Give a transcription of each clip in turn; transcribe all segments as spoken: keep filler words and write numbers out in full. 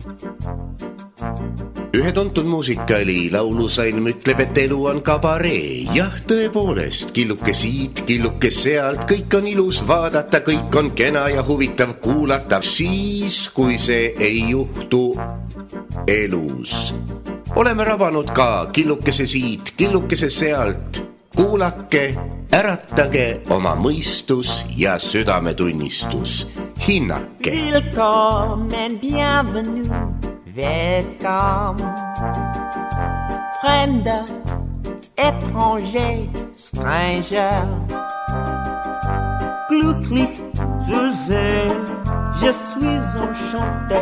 Ühe tuntud muusikaali laulusain ütleb, et elu on kabaree. Jah, tõepoolest, killuke siit, killuke sealt, kõik on ilus vaadata, kõik on kena ja huvitav kuulata, siis kui see ei juhtu elus. Oleme rabanud ka killukese siit, killukese sealt. Kuulake, äratage oma mõistus ja südametunnistus. Hinnake. Willkommen, bienvenue, welcome. Fremder, étranger, stranger. Glücklich zu sehen, je suis enchanté.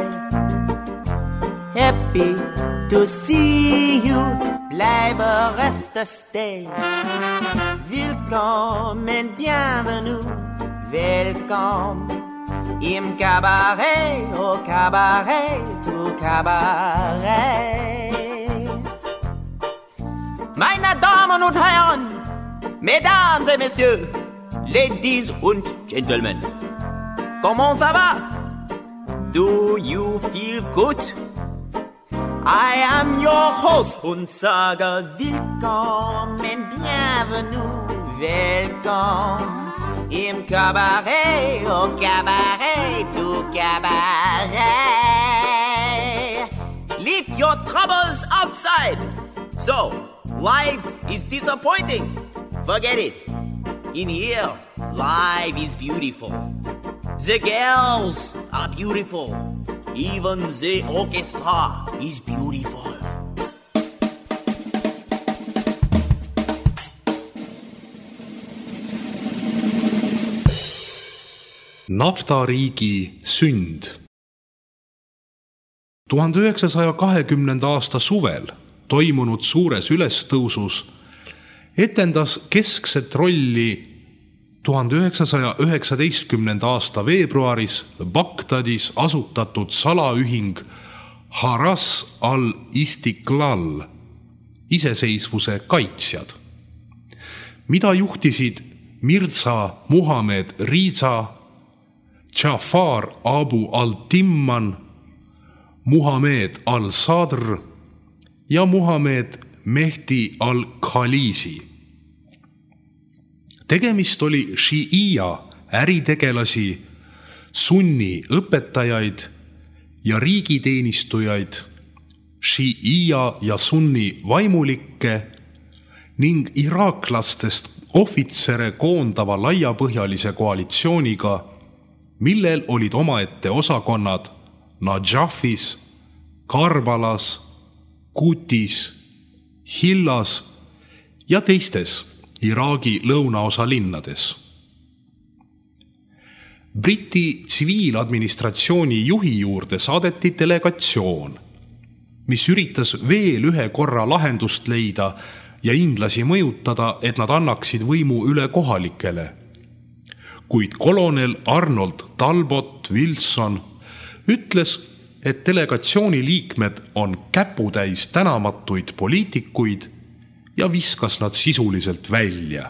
Happy to see you, bleibe reste stay. Willkommen, bienvenue, welcome. Im Cabaret, au Cabaret, au Cabaret. Meine Damen und Herren, Mesdames et Messieurs, Ladies und Gentlemen, comment ça va? Do you feel good? I am your host und sage willkommen, bienvenue, welcome. Im Cabaret, au Cabaret, au Cabaret. Leave your troubles outside. So, life is disappointing. Forget it. In here, life is beautiful. The girls are beautiful. Even the orchestra is beautiful. Naftariigi sünd. tuhande üheksasaja kahekümnenda aasta suvel toimunud suures ülestõusus etendas keskset rolli tuhande üheksasaja üheksateistkümnenda aasta veebruaris Bagdadis asutatud salaühing Haras al-Istiklal, iseseisvuse kaitsjad, mida juhtisid Mirza Muhamed Riza, Jafar Abu al-Timman, Muhamed al-Sadr ja Muhamed Mehdi al-Khalisi. Tegemist oli šiia äritegelasi, sunni õpetajaid ja riigiteenistujaid, šiia ja sunni vaimulikke ning iraaklastest ohvitsere koondava laiapõhjalise koalitsiooniga, millel olid omaette osakonnad Najafis, Karbalas, Kutis, Hillas ja teistes Iraagi lõunaosa linnades. Briti tsiviiladministratsiooni juhi juurde saadeti delegatsioon, mis üritas veel ühe korra lahendust leida ja inglasi mõjutada, et nad annaksid võimu üle kohalikele. Kuid kolonel Arnold Talbot Wilson ütles, et delegatsiooni liikmed on käputäis tänamatuid poliitikuid ja viskas nad sisuliselt välja.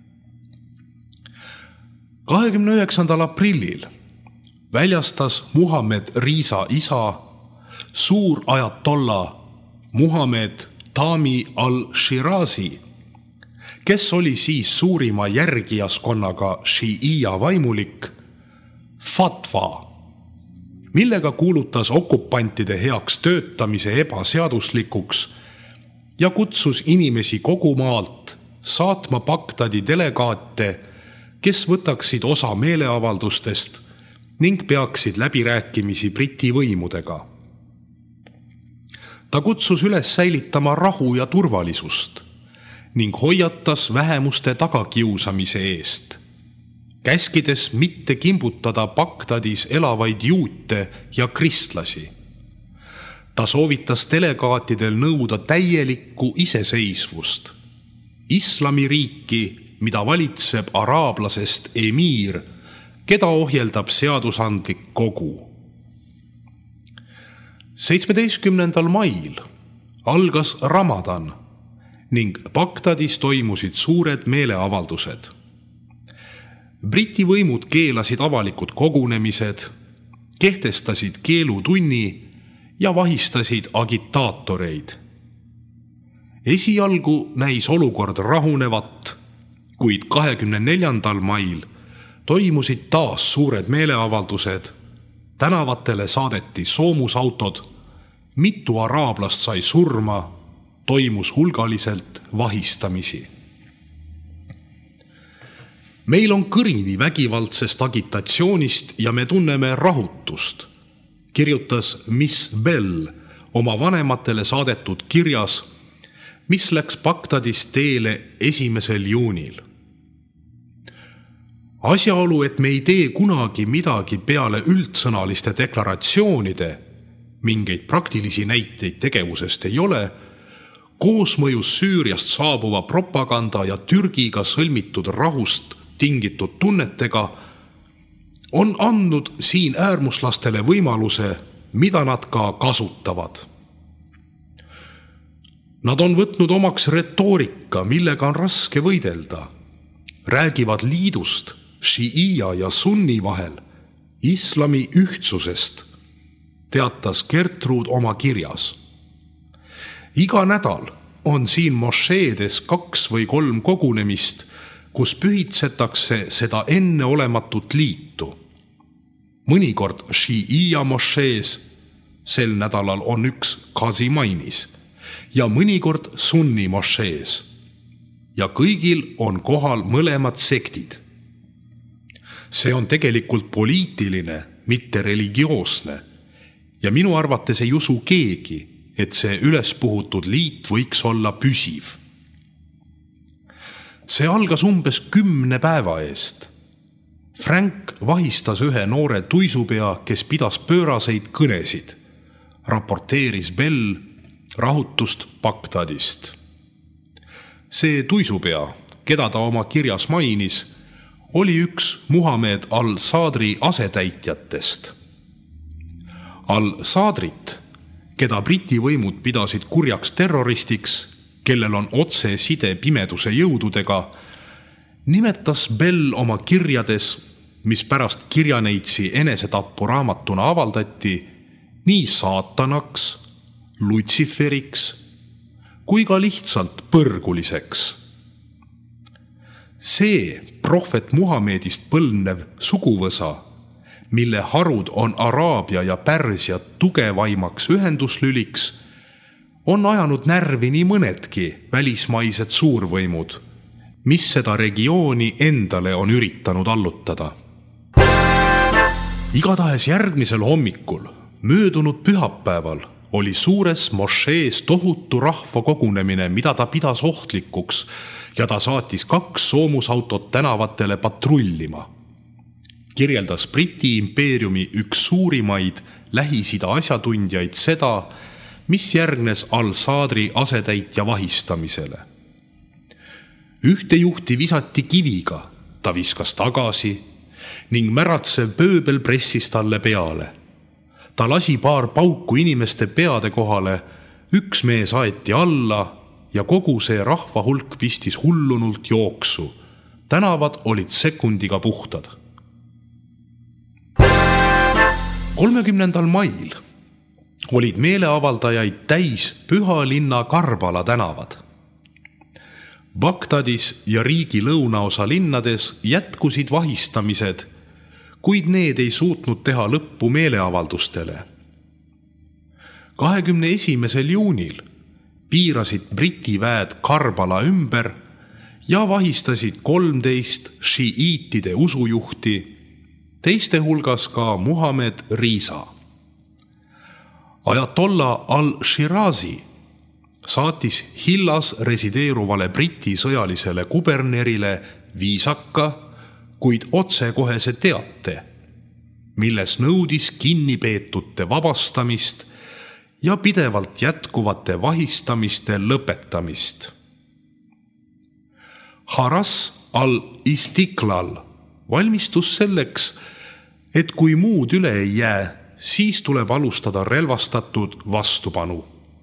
kahekümne üheksandal aprillil väljastas Muhamed Riza isa, suur ajatolla Muhamed Tami al-Shirazi, kes oli siis suurima järgijaskonnaga šiia vaimulik, fatva, millega kuulutas okupantide heaks töötamise ebaseaduslikuks ja kutsus inimesi kogu maalt saatma Bagdadi delegaate, kes võtaksid osa meeleavaldustest ning peaksid läbirääkimisi Briti võimudega. Ta kutsus üles säilitama rahu ja turvalisust ning hoiatas vähemuste tagakiusamise eest, käskides mitte kimbutada Bagdadis elavaid juute ja kristlasi. Ta soovitas delegaatidel nõuda täielikku iseseisvust, islamiriiki, mida valitseb araablasest emiir, keda ohjeldab seadusandlik kogu. seitsmeteistkümnendal mail algas Ramadan ning Bagdadis toimusid suured meeleavaldused. Briti võimud keelasid avalikud kogunemised, kehtestasid keelutunni ja vahistasid agitaatoreid. Esialgu näis olukord rahunevat, kuid kahekümne neljandal mail toimusid taas suured meeleavaldused, tänavatele saadeti soomusautod, mitu araablast sai surma, toimus hulgaliselt vahistamisi. Meil on kõrini vägivaldsest agitatsioonist ja me tunneme rahutust, kirjutas Miss Bell oma vanematele saadetud kirjas, mis läks Bagdadist teele esimesel juunil. Asjaolu, et me ei tee kunagi midagi peale üldsõnaliste deklaratsioonide, mingeid praktilisi näiteid tegevusest ei ole, koosmõjus Süüriast saabuva propaganda ja Türgiga sõlmitud rahust tingitud tunnetega on andnud siin äärmuslastele võimaluse, mida nad ka kasutavad. Nad on võtnud omaks retoorika, millega on raske võidelda. Räägivad liidust, šiia ja sunni vahel, islami ühtsusest, teatas Gertrud oma kirjas. Iga nädal on siin mošeedes kaks või kolm kogunemist, kus pühitsetakse seda enneolematut liitu. Mõnikord šiia mošees, sel nädalal on üks Kazimainis, ja mõnikord sunni mošees. Ja kõigil on kohal mõlemad sektid. See on tegelikult poliitiline, mitte religioosne, ja minu arvates ei usu keegi, et see ülespuhutud liit võiks olla püsiv. See algas umbes kümne päeva eest. Frank vahistas ühe noore tuisupea, kes pidas pööraseid kõnesid, raporteeris Bell rahutust Bagdadist. See tuisupea, keda ta oma kirjas mainis, oli üks Muhamed al-Sadri asetäitjatest. Al-Sadrit, keda Briti võimud pidasid kurjaks terroristiks, kellel on otse side pimeduse jõududega, nimetas Bell oma kirjades, mis pärast kirjaneitsi enesetappu raamatuna avaldati, nii saatanaks, lutsiferiks kui ka lihtsalt põrguliseks. See prohvet Muhamedist põlnev suguvõsa, mille harud on Araabia ja Pärsia tugevaimaks ühenduslüliks, on ajanud närvi nii mõnedki välismaised suurvõimud, mis seda regiooni endale on üritanud allutada. Igatahes järgmisel hommikul, möödunud pühapäeval, oli suures mošees tohutu rahva kogunemine, mida ta pidas ohtlikuks, ja ta saatis kaks soomusautot tänavatele patrullima. Kirjeldas Briti impeeriumi üks suurimaid Lähis-Ida asjatundjaid seda, mis järgnes al-Sadri asetäitja vahistamisele. Ühte juhti visati kiviga, ta viskas tagasi ning märatsev pööbel pressis talle peale. Ta lasi paar pauku inimeste peade kohale, üks mees aeti alla ja kogu see rahva hulk pistis hullunult jooksu. Tänavad olid sekundiga puhtad. kolmekümnendal mail olid meeleavaldajaid täis pühalinna Karbala tänavad. Bagdadis ja riigi lõunaosa linnades jätkusid vahistamised, kuid need ei suutnud teha lõppu meeleavaldustele. kahekümne esimesel juunil piirasid Briti väed Karbala ümber ja vahistasid kolmteist šiiitide usujuhti, teiste hulgas ka Muhamed Riisa. Ajatollah al-Shirazi saatis Hillas resideeruvale Briti sõjalisele kubernerile viisaka, kuid otsekohese teate, milles nõudis kinnipeetute vabastamist ja pidevalt jätkuvate vahistamiste lõpetamist. Haras al-Istiklal valmistus selleks, et kui muud üle ei jää, siis tuleb alustada relvastatud vastupanu.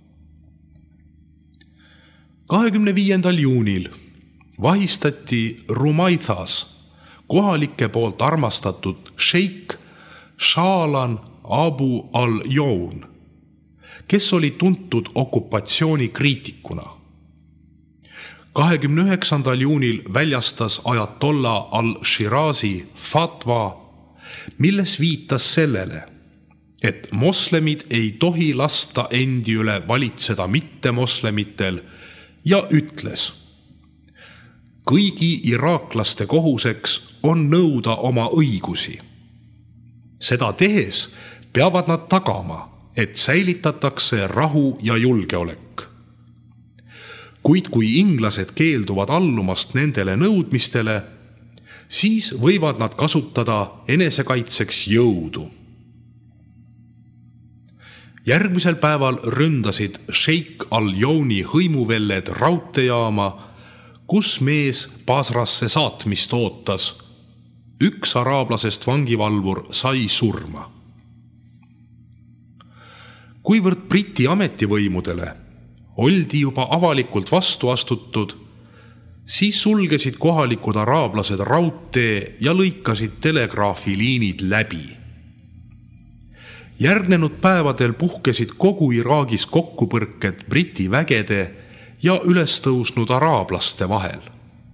kahekümne viiendal juunil vahistati Rumaithas kohalike poolt armastatud šeik Šaalan Abu al-Joun, kes oli tuntud okupatsioonikriitikuna. kahekümne üheksandal juunil väljastas ajatolla al-Shirazi fatva, milles viitas sellele, et moslemid ei tohi lasta endi üle valitseda mittemoslemitel ja ütles: kõigi iraaklaste kohuseks on nõuda oma õigusi. Seda tehes peavad nad tagama, et säilitatakse rahu ja julgeolek. Kuid kui inglased keelduvad allumast nendele nõudmistele, siis võivad nad kasutada enesekaitseks jõudu. Järgmisel päeval ründasid Sheikh al-Jouni hõimuvelled raudteejaama, kus mees Basrasse saatmist ootas. Üks araablasest vangivalvur sai surma. Kuivõrd Briti ametivõimudele oldi juba avalikult vastu astutud, siis sulgesid kohalikud araablased raudtee ja lõikasid telegraafiliinid läbi. Järgnenud päevadel puhkesid kogu Iraagis kokkupõrked Briti vägede ja ülestõusnud araablaste vahel.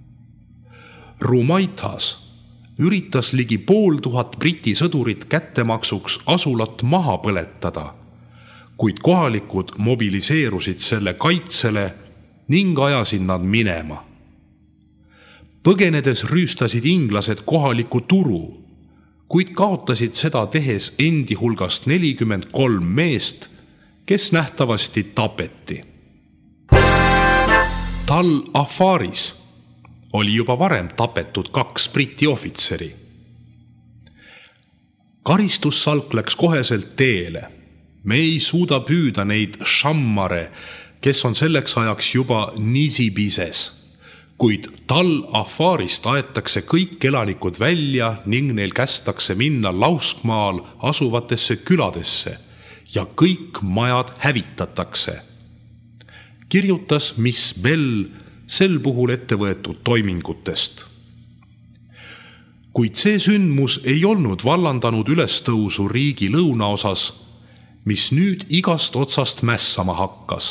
Rumaithas üritas ligi pool tuhat Briti sõdurit kättemaksuks asulat maha põletada, kuid kohalikud mobiliseerusid selle kaitsele ning ajasid nad minema. Põgenedes rüüstasid inglased kohaliku turu, kuid kaotasid seda tehes endi hulgast nelikümmend kolm meest, kes nähtavasti tapeti. Tal Afaris oli juba varem tapetud kaks Briti ohvitseri. Karistussalk läks koheselt teele. Me ei suuda püüda neid šammare, kes on selleks ajaks juba Nizibises, kuid Tal Afarist aetakse kõik elanikud välja ning neil kästakse minna lauskmaal asuvatesse küladesse ja kõik majad hävitatakse. Kirjutas Miss Bell sel puhul ette võetud toimingutest. Kuid see sündmus ei olnud vallandanud ülestõusu riigi lõunaosas, mis nüüd igast otsast mässama hakkas.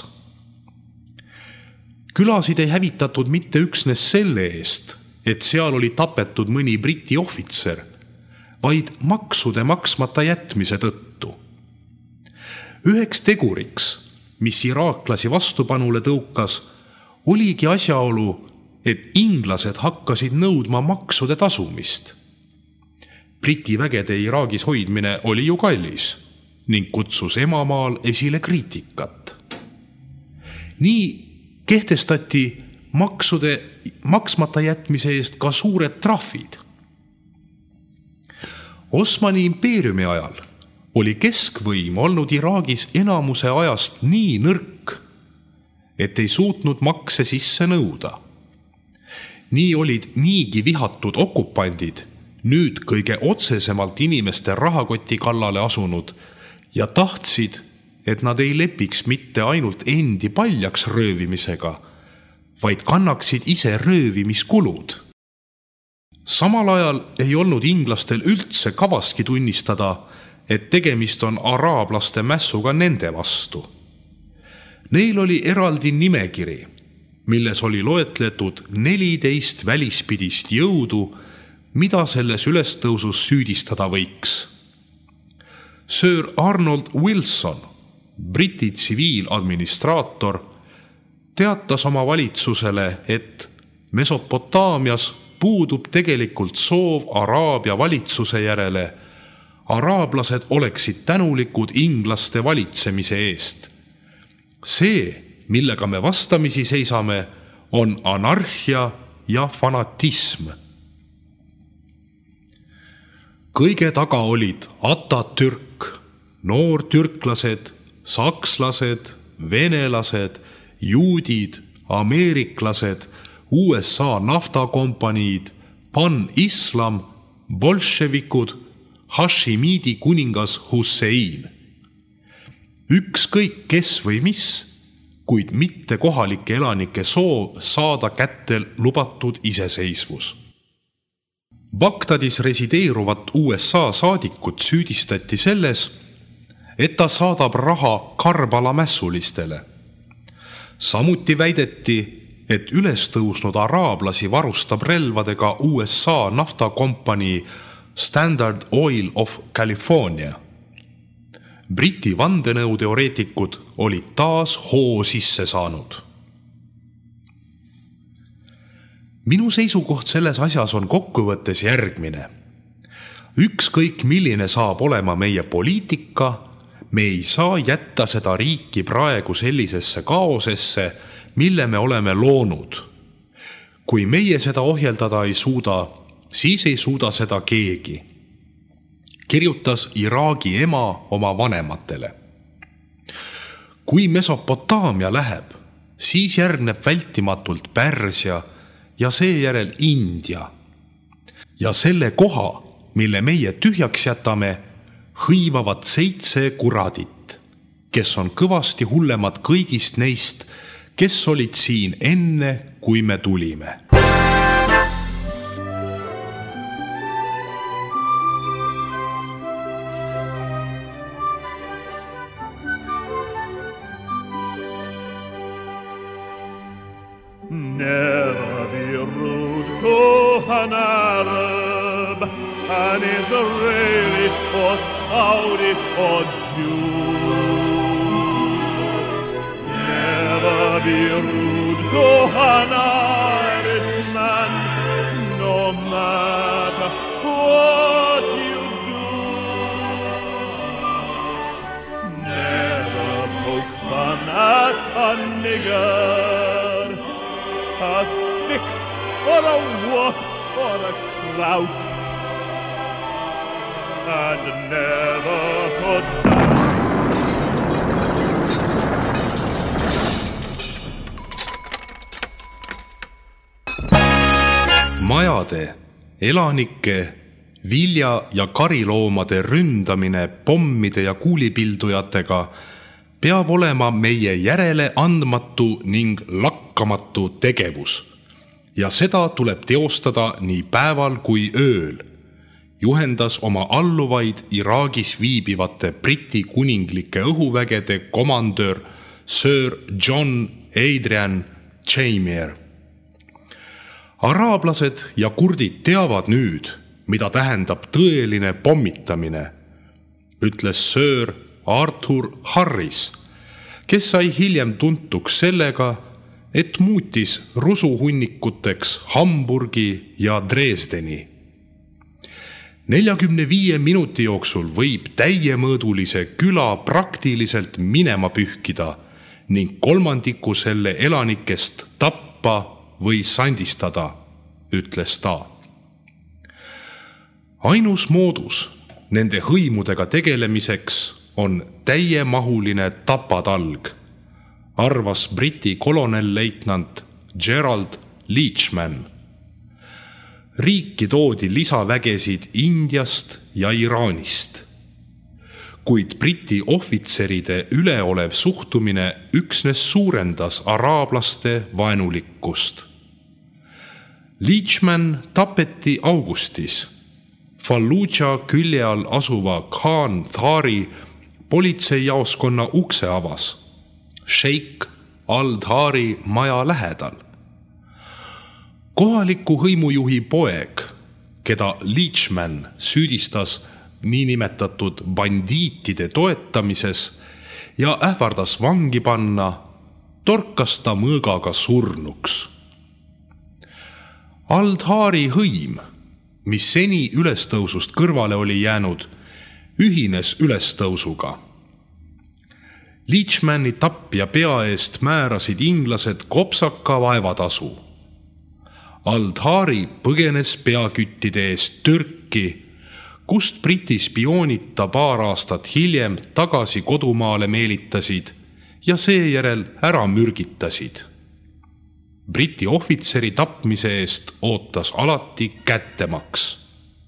Külasid ei hävitatud mitte üksnes selle eest, et seal oli tapetud mõni Briti ohvitser, vaid maksude maksmata jätmise tõttu. Üheks teguriks, mis iraaklasi vastupanule tõukas, oligi asjaolu, et inglased hakkasid nõudma maksude tasumist. Briti vägede Iraagis hoidmine oli ju kallis ning kutsus emamaal esile kriitikat. Nii kehtestati maksude maksmata jätmise eest ka suured trahvid. Osmani impeeriumi ajal oli keskvõim olnud Iraagis enamuse ajast nii nõrk, et ei suutnud makse sisse nõuda. Nii olid niigi vihatud okupandid nüüd kõige otsesemalt inimeste rahakoti kallale asunud ja tahtsid, et nad ei lepiks mitte ainult endi paljaks röövimisega, vaid kannaksid ise röövimiskulud. Samal ajal ei olnud inglastel üldse kavaski tunnistada, et tegemist on araablaste mässuga nende vastu. Neil oli eraldi nimekiri, milles oli loetletud neliteist välispidist jõudu, mida selles ülestõusus süüdistada võiks. Sir Arnold Wilson, Briti tsiviiladministraator, teatas oma valitsusele, et Mesopotaamias puudub tegelikult soov Araabia valitsuse järele. Araablased oleksid tänulikud inglaste valitsemise eest. See, millega me vastamisi seisame, on anarhia ja fanatism. Kõige taga olid Atatürk, noortürklased, sakslased, venelased, juudid, ameeriklased, U S A naftakompaniid, pan-islam, bolševikud, Hashimidi kuningas Hussein. Ükskõik kes või mis, kuid mitte kohalike elanike soov saada kätte lubatud iseseisvus. Bagdadis resideeruvat U S A saadikut süüdistati selles, et ta saadab raha Karbala mässulistele. Samuti väideti, et üles tõusnud araablasi varustab relvadega U S A naftakompanii Standard Oil of California. Briti vandenõuteoreetikud olid taas hoo sisse saanud. Minu seisukoht selles asjas on kokkuvõttes järgmine. Ükskõik milline saab olema meie poliitika, me ei saa jätta seda riiki praegu sellisesse kaosesse, mille me oleme loonud. Kui meie seda ohjeldada ei suuda, siis ei suuda seda keegi. Kirjutas Iraagi ema oma vanematele. Kui Mesopotaamia läheb, siis järgneb vältimatult Pärsia ja seejärel India. Ja selle koha, mille meie tühjaks jätame, hõivavad seitse kuradit, kes on kõvasti hullemad kõigist neist, kes olid siin enne, kui me tulime. Never be rude to an Arab, an Israeli or Saudi or Jew. Never be rude to an Irishman, no matter what you do. Never poke fun at a nigger, a stick or a whoop or a clout, and never put down. Majade, elanike, vilja- ja kariloomade ründamine pommide ja kuulipildujatega peab olema meie järele andmatu ning lakkamatu tegevus. Ja seda tuleb teostada nii päeval kui ööl, juhendas oma alluvaid Iraagis viibivate Briti kuninglike õhuvägede komandör Sir John Adrian Chamier. Araablased ja kurdid teavad nüüd, mida tähendab tõeline pommitamine, ütles Sir Arthur Harris, kes sai hiljem tuntuks sellega, et muutis rusuhunnikuteks Hamburgi ja Dresdeni. neljakümne viie minuti jooksul võib täiemõõdulise küla praktiliselt minema pühkida ning kolmandiku selle elanikest tappa või sandistada, ütles ta. Ainus moodus nende hõimudega tegelemiseks on täiemahuline tapatalg, arvas Briti kolonelleitnant Gerald Leachman. Riiki toodi lisavägesid Indiast ja Iraanist, kuid Briti ohvitseride üleolev suhtumine üksnes suurendas araablaste vaenulikkust. Leachman tapeti augustis Fallujah külje all asuva Khan Thari politseijaoskonna ukse avas Sheikh al-Dhari maja lähedal. Kohaliku hõimujuhi poeg, keda Leachman süüdistas niinimetatud bandiitide toetamises ja ähvardas vangi panna, torkas ta mõõgaga surnuks. Al-Dhari hõim, mis seni ülestõusust kõrvale oli jäänud, ühines ülestõusuga. Leachmani tapja pea eest määrasid inglased kopsaka vaevatasu. Al-Dhari põgenes peaküttide eest Türki, kust Briti spioonid ta paar aastat hiljem tagasi kodumaale meelitasid ja seejärel ära mürgitasid. Briti ohvitseri tapmise eest ootas alati kättemaks.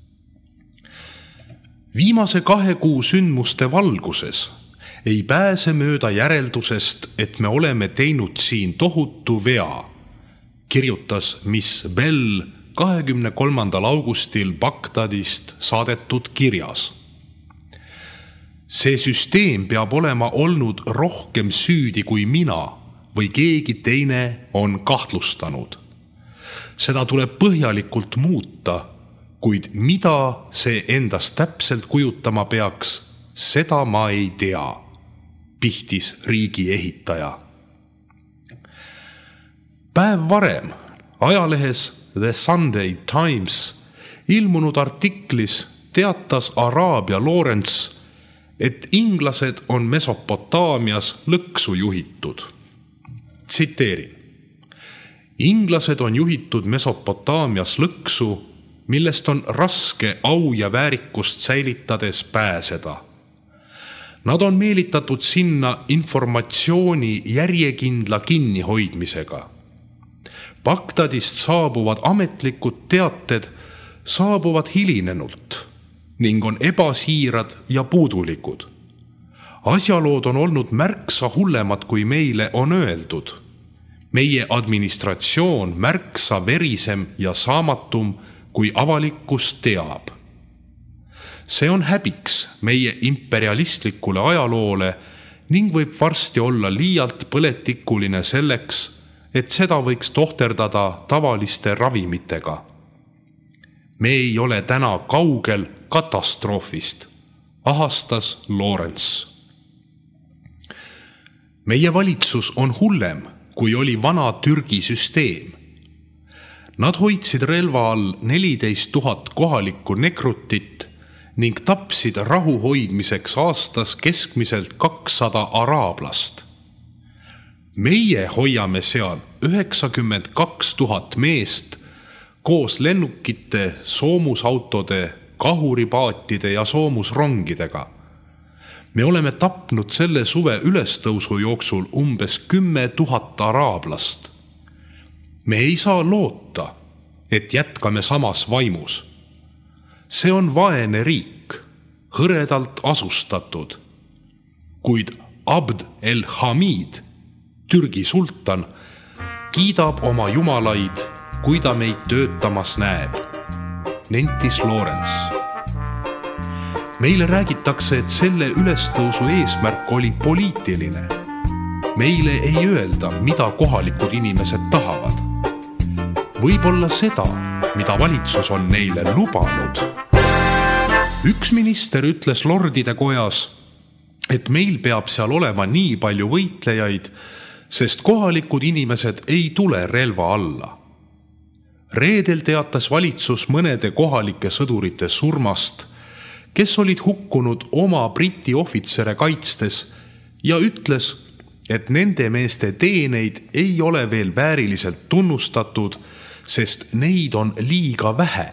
Viimase kahe kuu sündmuste valguses ei pääse mööda järeldusest, et me oleme teinud siin tohutu vea, kirjutas Miss Bell kahekümne kolmandal augustil Bagdadist saadetud kirjas. See süsteem peab olema olnud rohkem süüdi kui mina või keegi teine on kahtlustanud. Seda tuleb põhjalikult muuta, kuid mida see endast täpselt kujutama peaks, seda ma ei tea, pihtis riigi ehitaja. Päev varem ajalehes The Sunday Times ilmunud artiklis teatas Araabia Lawrence, et inglased on Mesopotaamias lõksu juhitud. Tsiteerin. Inglased on juhitud Mesopotaamias lõksu, millest on raske au ja väärikust säilitades pääseda. Nad on meelitatud sinna informatsiooni järjekindla kinnihoidmisega. Bagdadist saabuvad ametlikud teated saabuvad hilinenult ning on ebasiirad ja puudulikud. Asjalood on olnud märksa hullemad, kui meile on öeldud. Meie administratsioon märksa verisem ja saamatum, kui avalikkus teab. See on häbiks meie imperialistlikule ajaloole ning võib varsti olla liialt põletikuline selleks, et seda võiks tohterdada tavaliste ravimitega. Me ei ole täna kaugel katastroofist, ahastas Lawrence. Meie valitsus on hullem, kui oli vana Türgi süsteem. Nad hoidsid relva all neliteist tuhat kohalikku nekrutit ning tapsid rahu hoidmiseks aastas keskmiselt kakssada araablast. Meie hoiame seal üheksakümmend kaks tuhat meest koos lennukite, soomusautode, kahuripaatide ja soomusrongidega. Me oleme tapnud selle suve ülestõusu jooksul umbes kümme tuhat araablast. Me ei saa loota, et jätkame samas vaimus. See on vaene riik, hõredalt asustatud. Kuid Abd el-Hamid, Türgi sultan, kiidab oma jumalaid, kui ta meid töötamas näeb, nentis Lawrence. Meile räägitakse, et selle ülestõusu eesmärk oli poliitiline. Meile ei öelda, mida kohalikud inimesed tahavad. Võib-olla seda, mida valitsus on neile lubanud. Üks minister ütles lordide kojas, et meil peab seal olema nii palju võitlejaid, sest kohalikud inimesed ei tule relva alla. Reedel teatas valitsus mõnede kohalike sõdurite surmast, kes olid hukkunud oma briti ohvitsere kaitstes ja ütles, et nende meeste teeneid ei ole veel vääriliselt tunnustatud, sest neid on liiga vähe.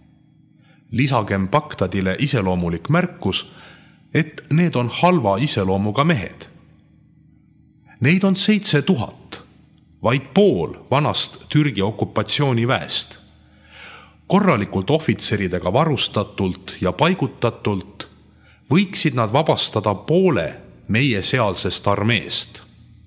Lisagem Bagdadile iseloomulik märkus, et need on halva iseloomuga mehed. Neid on seitse tuhat, vaid pool vanast Türgi okupatsiooniväest. Korralikult ohvitseridega varustatult ja paigutatult võiksid nad vabastada poole meie sealsest armeest.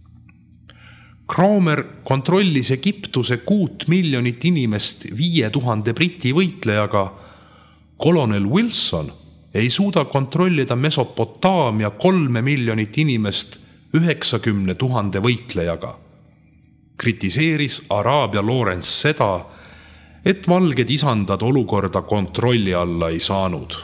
Cromer kontrollis Egiptuse kuut miljonit inimest viie tuhande briti võitlejaga. Kolonel Wilson ei suuda kontrollida Mesopotaamia kolme miljonit inimest üheksakümne tuhande võitlejaga. Kritiseeris Araabia Lawrence seda, et valged isandad olukorda kontrolli alla ei saanud.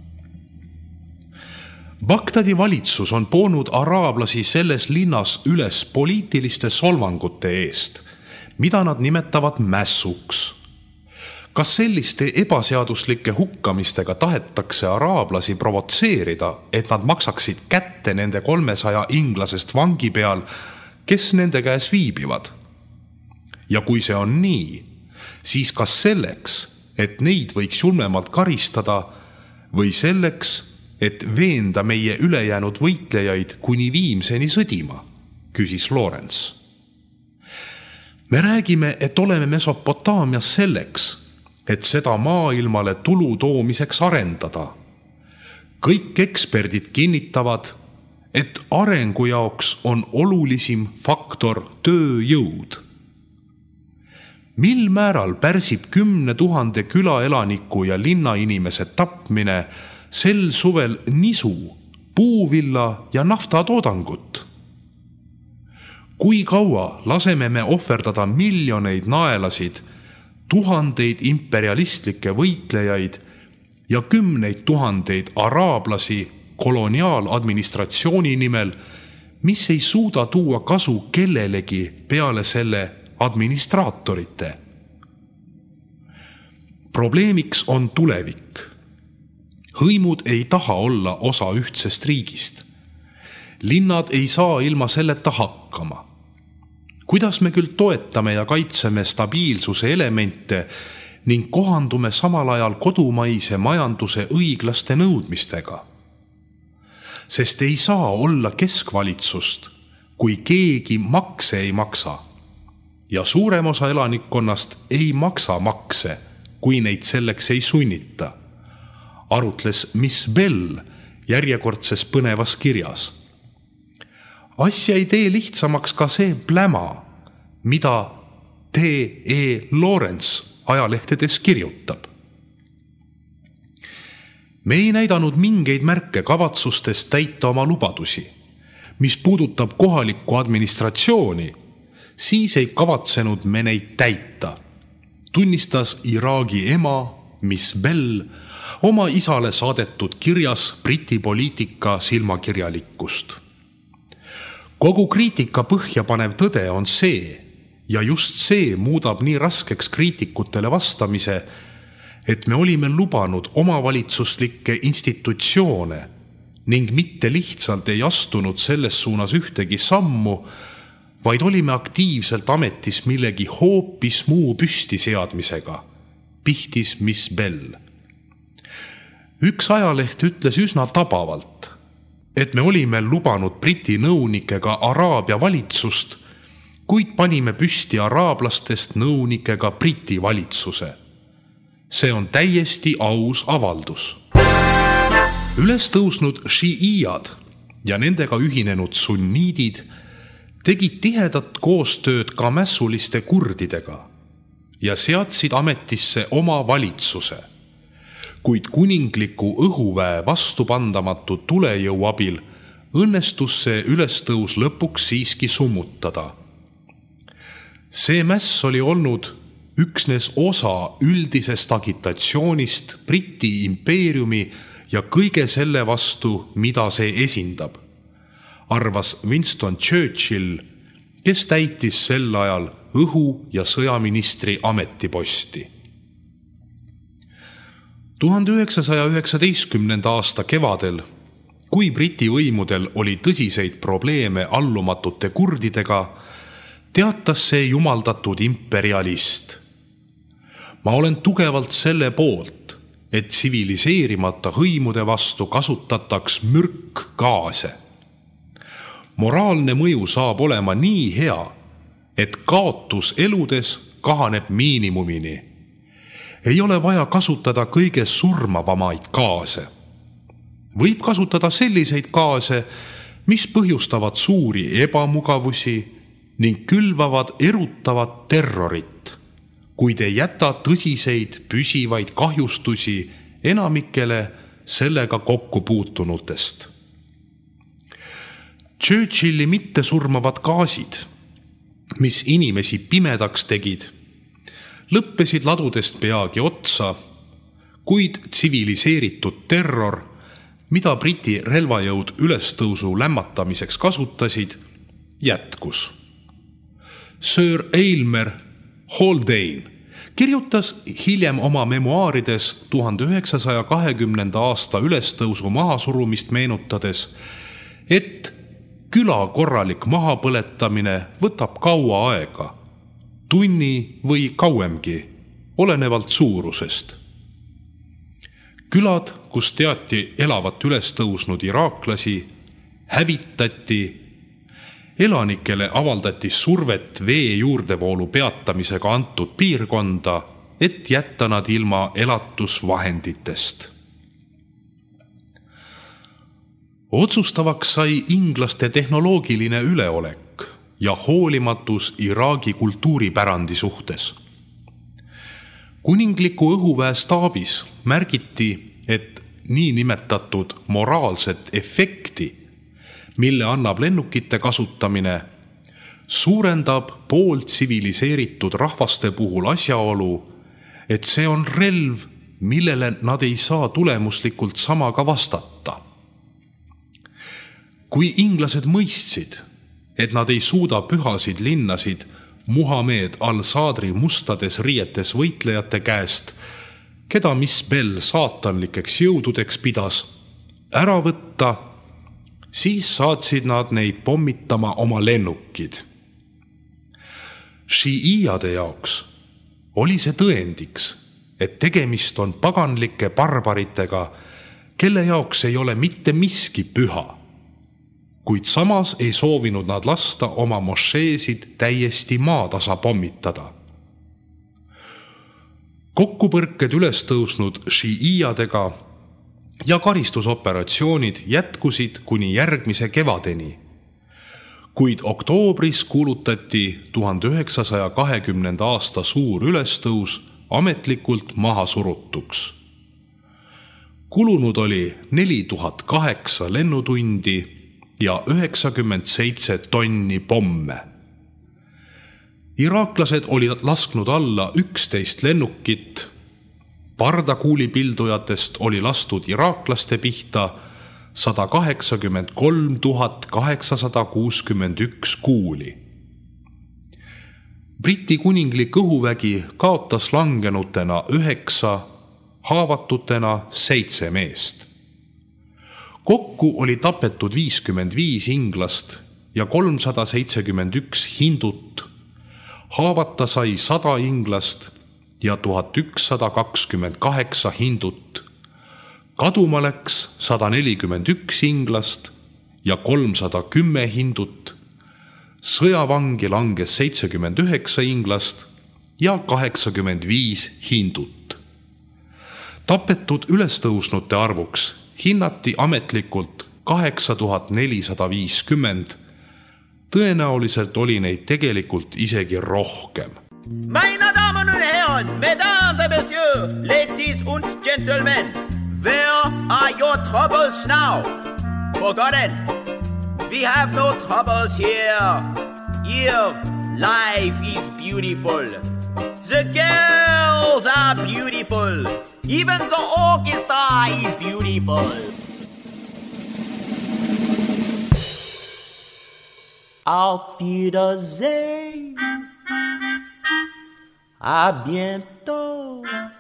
Bagdadi valitsus on poonud araablasi selles linnas üles poliitiliste solvangute eest, mida nad nimetavad mässuks. Kas selliste ebaseaduslike hukkamistega tahetakse araablasi provotseerida, et nad maksaksid kätte nende kolmesaja inglasest vangi peal, kes nende käes viibivad? Ja kui see on nii, siis kas selleks, et neid võiks julmemalt karistada, või selleks, et veenda meie ülejäänud võitlejaid kuni viimseni sõdima, küsis Lawrence. Me räägime, et oleme Mesopotaamias selleks, et seda maailmale tulu toomiseks arendada. Kõik eksperdid kinnitavad, et arengu jaoks on olulisim faktor tööjõud. Mil määral pärsib kümne tuhande külaelaniku ja linnainimese tapmine sel suvel nisu puuvilla ja naftatoodangut. Kui kaua laseme me ohverdada miljoneid naelasid, tuhandeid imperialistlikke võitlejaid ja kümneid tuhandeid araablasi koloniaaladministratsiooni nimel, mis ei suuda tuua kasu kellelegi peale selle administraatorite. Probleemiks on tulevik. Hõimud ei taha olla osa ühtsest riigist. Linnad ei saa ilma selleta hakkama. Kuidas me küll toetame ja kaitseme stabiilsuse elemente ning kohandume samal ajal kodumaise majanduse õiglaste nõudmistega? Sest ei saa olla keskvalitsust, kui keegi makse ei maksa. Ja suurem osa elanikkonnast ei maksa makse, kui neid selleks ei sunnita, arutles Miss Bell järjekordses põnevas kirjas. Asja ei tee lihtsamaks ka see pläma, mida T E Lawrence ajalehtedes kirjutab. Me ei näidanud mingeid märke kavatsustest täita oma lubadusi. Mis puudutab kohalikku administratsiooni, siis ei kavatsenud me neid täita, tunnistas Iraagi ema Miss Bell oma isale saadetud kirjas Briti poliitika silmakirjalikkust. Kogu kriitika põhjapanev tõde on see, ja just see muudab nii raskeks kriitikutele vastamise, et me olime lubanud omavalitsuslikke institutsioone ning mitte lihtsalt ei astunud selles suunas ühtegi sammu, vaid olime aktiivselt ametis millegi hoopis muu püstiseadmisega, pihtis Miss Bell. Üks ajaleht ütles üsna tabavalt, et me olime lubanud Briti nõunikega Araabia valitsust, kuid panime püsti araablastest nõunikega Briti valitsuse. See on täiesti aus avaldus. Üles tõusnud šiiad ja nendega ühinenud sunniidid tegid tihedat koostööd ka mässuliste kurdidega ja seadsid ametisse oma valitsuse, kuid kuningliku õhuväe vastupandamatu tulejõu abil õnnestus see ülestõus lõpuks siiski summutada. See mäss oli olnud üksnes osa üldisest agitatsioonist Briti impeeriumi ja kõige selle vastu, mida see esindab, arvas Winston Churchill, kes täitis sel ajal õhu- ja sõjaministri ametiposti. tuhande üheksasaja üheksateistkümnenda aasta kevadel, kui Briti võimudel oli tõsiseid probleeme allumatute kurdidega, teatas see jumaldatud imperialist. Ma olen tugevalt selle poolt, et tsiviliseerimata hõimude vastu kasutataks mürkgaase. Moraalne mõju saab olema nii hea, et kaotus eludes kahaneb miinimumini. Ei ole vaja kasutada kõige surmavamaid gaase. Võib kasutada selliseid gaase, mis põhjustavad suuri ebamugavusi ning külvavad erutavat terrorit, kuid ei jäta tõsiseid püsivaid kahjustusi enamikele sellega kokku puutunutest. Churchilli mittesurmavad gaasid, mis inimesi pimedaks tegid, lõppesid ladudest peagi otsa, kuid tsiviliseeritud terror, mida Briti relvajõud ülestõusu lämmatamiseks kasutasid, jätkus. Sir Aylmer Haldane kirjutas hiljem oma memuaarides tuhande üheksasaja kahekümnenda aasta ülestõusu mahasurumist meenutades, et küla korralik mahapõletamine võtab kaua aega, tunni või kauemgi, olenevalt suurusest. Külad, kus teati elavat ülestõusnud iraaklasi, hävitati, elanikele avaldati survet vee juurdevoolu peatamisega antud piirkonda, et jätta nad ilma elatusvahenditest. Otsustavaks sai inglaste tehnoloogiline üleolek ja hoolimatus Iraagi kultuuripärandi suhtes. Kuningliku õhuväe staabis märgiti, et niinimetatud moraalset efekti, mille annab lennukite kasutamine, suurendab pooltsiviliseeritud rahvaste puhul asjaolu, et see on relv, millele nad ei saa tulemuslikult samaga vastata. Kui inglased mõistsid, et nad ei suuda pühasid linnasid Muhamed al-Sadri mustades riietes võitlejate käest, keda mis Bell saatanlikeks jõududeks pidas, ära võtta, siis saatsid nad neid pommitama oma lennukid. Šiiade jaoks oli see tõendiks, et tegemist on paganlike barbaritega, kelle jaoks ei ole mitte miski püha, kuid samas ei soovinud nad lasta oma mošeesid täiesti maatasa pommitada. Kokkupõrked üles tõusnud šiiadega ja karistusoperatsioonid jätkusid kuni järgmise kevadeni, kuid oktoobris kuulutati tuhande üheksasaja kahekümnenda aasta suur ülestõus ametlikult maha surutuks. Kulunud oli neli tuhat kaheksa lennutundi ja üheksakümmend seitse tonni pomme. Iraaklased olid lasknud alla üksteist lennukit, pardakuulipildujatest oli lastud iraaklaste pihta sada kaheksakümmend kolm tuhat kaheksasada kuuskümmend üks kuuli. Briti kuninglik õhuvägi kaotas langenutena üheksa, haavatutena seitse meest. Kokku oli tapetud viiskümmend viis inglast ja kolmsada seitsekümmend üks hindut, haavata sai sada inglast ja tuhat ükssada kakskümmend kaheksa hindut. Kaduma läks sada nelikümmend üks inglast ja kolmsada kümme hindut. Sõjavangi langes seitsekümmend üheksa inglast ja kaheksakümmend viis hindut. Tapetud ülestõusnute arvuks hinnati ametlikult kaheksa tuhat nelisada viiskümmend. Tõenäoliselt oli neid tegelikult isegi rohkem. Meine Damen und Herren, Mesdames et Messieurs, Ladies und Gentlemen, where are your troubles now? Forgotten, we have no troubles here. Here, life is beautiful. The girls are beautiful. Even the orchestra is beautiful. Auf Wiedersehen. À bientôt.